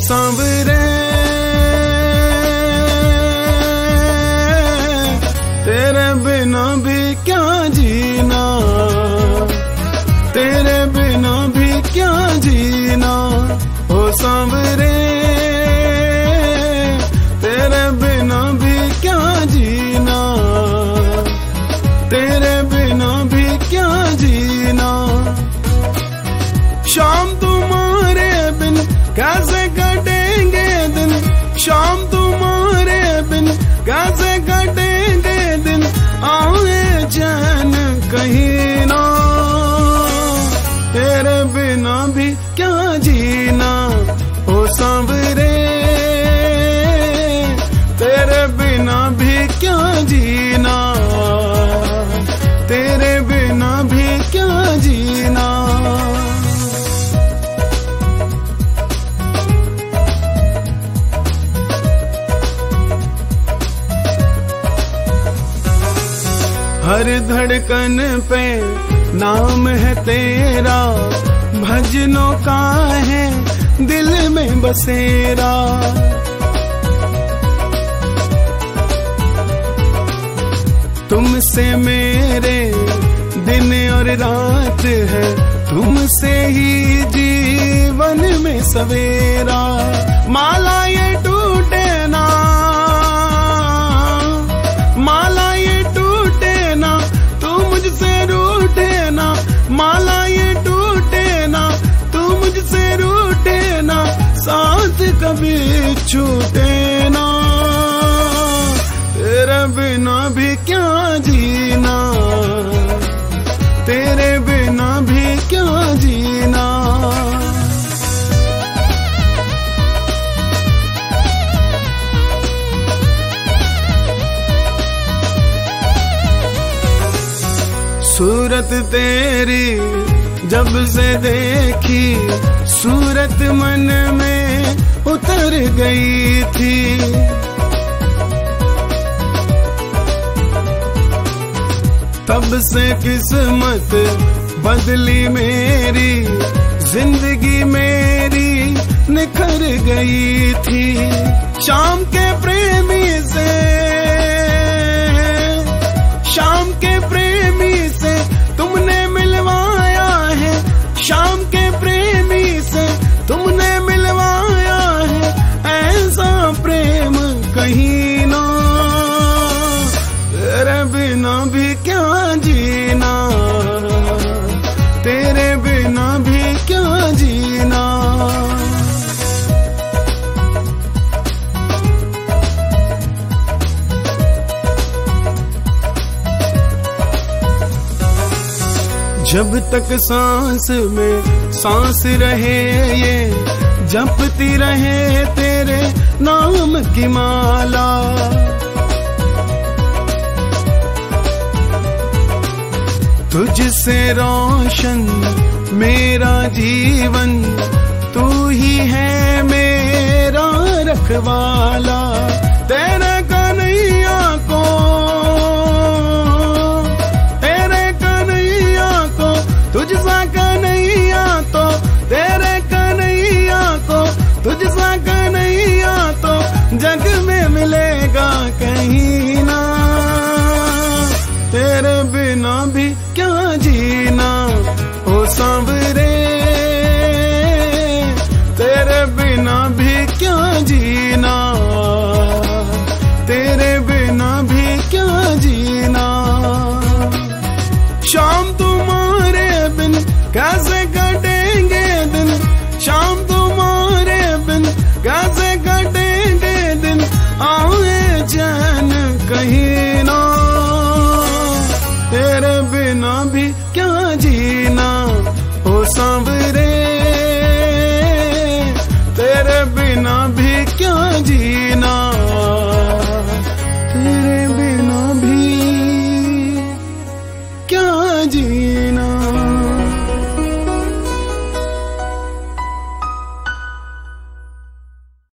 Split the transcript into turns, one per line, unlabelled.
सांवरे तेरे बिना भी क्या जीना, तेरे बिना भी क्या जीना। ओ सांवरे तेरे बिना भी क्या जीना, तेरे बिना भी क्या जीना। शाम तुम्हारे बिन कैसे कटेंगे दिन, शाम तुम्हारे बिन कैसे कटेंगे दिन। आए चैन कहीं ना, तेरे बिना भी क्या जीना। ओ सांवरे तेरे बिना भी क्या जीना, तेरे बिना भी क्या जीना। हर धड़कन पे नाम है तेरा, भजनों का है दिल में बसेरा। तुमसे मेरे दिन और रात है, तुमसे ही जीवन में सवेरा। माला ये टूटे ना, माला ये टूटे ना, तू मुझसे रूठे ना। माला ये टूटे ना, तू मुझसे रूठे ना। साथ कभी छूटे ना, तेरे बिना भी क्या जीना, तेरे बिना भी क्या जीना। सूरत तेरी जब से देखी, सूरत मन में उतर गई थी। तब से किस्मत बदली मेरी, जिंदगी मेरी निखर गई थी। शाम के प्रेमी से, शाम के प्रेमी से तुमने मिलवाया है। शाम के प्रेमी से तुमने मिलवाया है। ऐसा प्रेम कहीं ना, तेरे बिना भी क्या जीना, तेरे बिना भी क्या जीना। जब तक सांस में सांस रहे ये, जपती रहे तेरे नाम की माला। तुझसे रोशन मेरा जीवन, तू ही है मेरा रखवाला। तेरे